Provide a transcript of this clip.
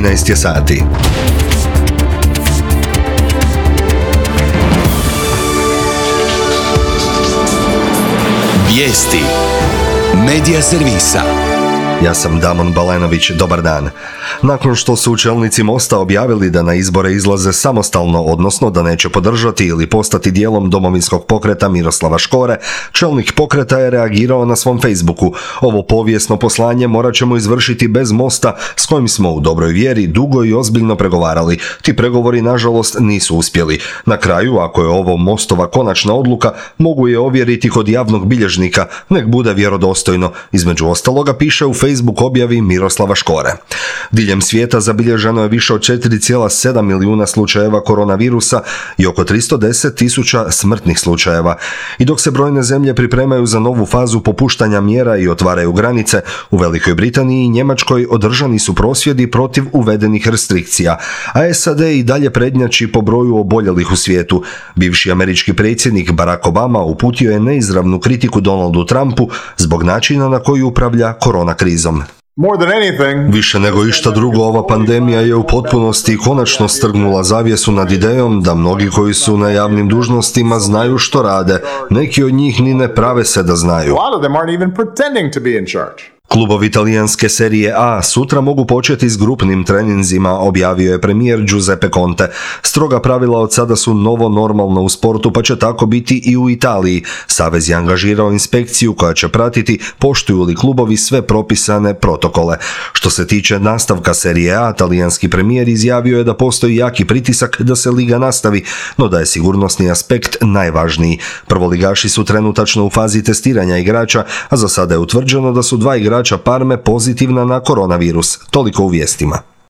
13 je sati. Vijesti Medija servisa. Ja sam Damon Balenović, dobar dan. Nakon što su čelnici Mosta objavili da na izbore izlaze samostalno, odnosno da neće podržati ili postati dijelom domovinskog pokreta Miroslava Škore, čelnik pokreta je reagirao na svom Facebooku. Ovo povijesno poslanje morat ćemo izvršiti bez Mosta, s kojim smo u dobroj vjeri dugo i ozbiljno pregovarali. Ti pregovori, nažalost, nisu uspjeli. Na kraju, ako je ovo Mostova konačna odluka, mogu je ovjeriti kod javnog bilježnika, nek bude vjerodostojno. Između ostaloga piše u Facebook objavi Miroslava Škore. Diljem svijeta zabilježeno je više od 4,7 milijuna slučajeva koronavirusa i oko 310.000 smrtnih slučajeva. I dok se brojne zemlje pripremaju za novu fazu popuštanja mjera i otvaraju granice, u Velikoj Britaniji i Njemačkoj održani su prosvjedi protiv uvedenih restrikcija, a SAD i dalje prednjači po broju oboljelih u svijetu. Bivši američki predsjednik Barack Obama uputio je neizravnu kritiku Donaldu Trumpu zbog načina na koji upravlja korona krizom. Više nego išta drugo, ova pandemija je u potpunosti i konačno strgnula zavjesu nad idejom da mnogi koji su na javnim dužnostima znaju što rade. Neki od njih ni ne prave se da znaju. Klubovi italijanske serije A sutra mogu početi s grupnim treninzima, objavio je premijer Giuseppe Conte. Stroga pravila od sada su novo normalno u sportu, pa će tako biti i u Italiji. Savez je angažirao inspekciju koja će pratiti poštuju li klubovi sve propisane protokole. Što se tiče nastavka serije A, talijanski premijer izjavio je da postoji jaki pritisak da se liga nastavi, no da je sigurnosni aspekt najvažniji. Prvoligaši su trenutačno u fazi testiranja igrača, a za sada je utvrđeno da su dva igrača Parme pozitivna na koronavirus. Toliko u vijestima.